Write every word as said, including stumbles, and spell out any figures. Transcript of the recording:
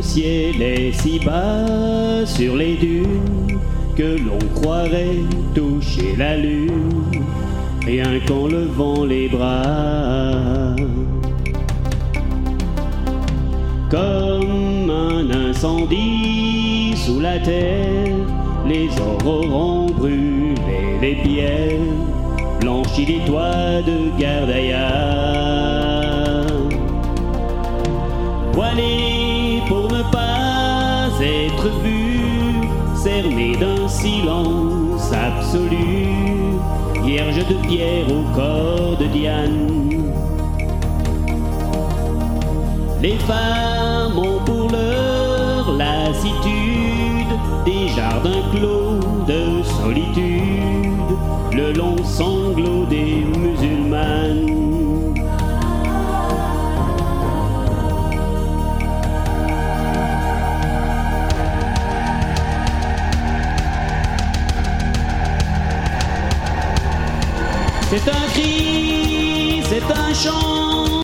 ciel est si bas sur les dunes que l'on croirait toucher la lune, rien qu'en levant les bras. Comme un incendie sous la terre, les aurores ont brûlé les pierres, blanchi les toits de Gardaïa. Voilé pour ne pas être vu, cerné d'un silence absolu, vierge de pierre au corps de Diane. Les femmes ont pour leur lassitude des jardins clos de solitude, le long sanglot des musulmanes. C'est un cri, c'est un chant.